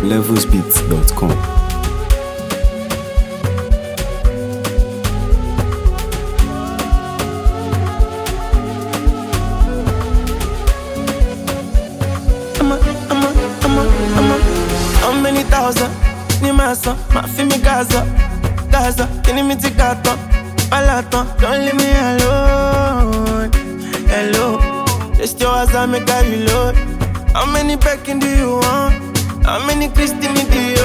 levelsbeats.com. How many thousand? Ni massa, ma fi mi Gaza, Gaza, tieni mi ticato, palato, don't leave me alone. Hello, just your ass I make I reload. How many Beckin do you want? How many Christine do you?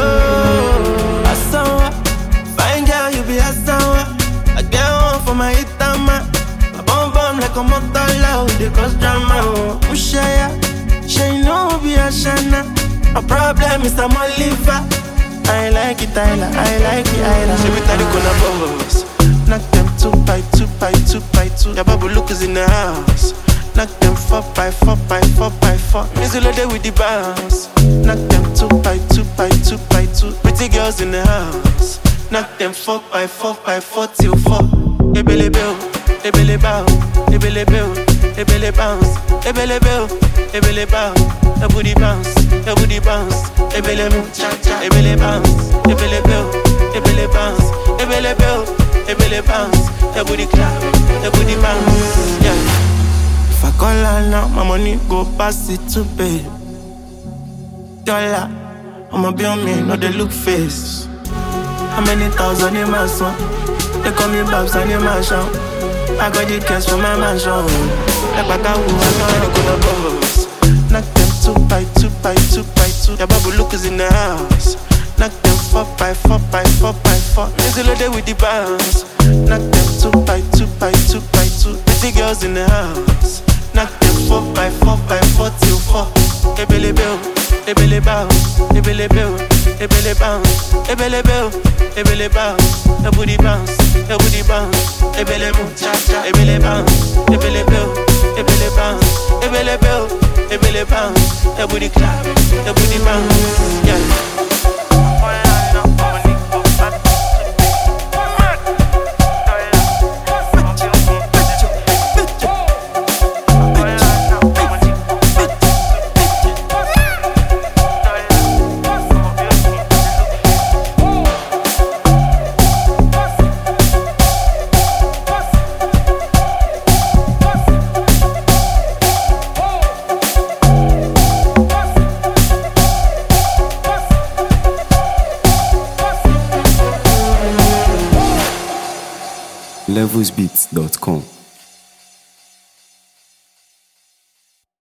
Asawa, fine girl, you be Asawa. I get one for my itama. I bomb like a motor loud, they cause drama. Ushaya, she know be a shana. My problem is I'm a liver. I like it, I like it, I like it. She be tired gonna boss. Knock them 2 by 2 by 2 by 2. Your babu look is in the house. Knock them 4 by 4 by 4 by 4. Music loaded with the bounce. Knock them 2 by 2 by 2 by 2. Pretty girls in the house. Knock them 4 by 4 by 4 till 4. Ebele bill, ebele bow, ebele bill, ebele bounce, ebele bill, ebele bow, your booty bounce, your booty bounce, ebele move, cha cha, ebele bounce, ebele bill, ebele bounce, ebele bill, ebele bounce, your booty clap, your booty bounce, yeah. If I call her now, my money go pass it to pay. Dollar, I'ma be on me, no they look face. How many thousand in my son? They call me Babs and in my shop. I got the cash from my mansion. Like Bakawu, I know how to go to boss. Knock them 2 by 2 by 2 by 2. Your babu look is in the house. Knock them 4 by 4 by 4 by 4. Music loaded with the bounce. Knock them 2 by 2 by 2 by 2. Pretty girls in the house. Knock them 4 by 4 by 4 till 4. Ebele bill, ebele bow, ebele bill, ebele bounce, ebele bill, ebele bow, your booty bounce, your booty bounce, ebele move, cha cha, ebele bounce, ebele bill, ebele bounce, ebele bill, ebele bounce, your booty clap, your booty bounce, yeah. levelsbeats.com.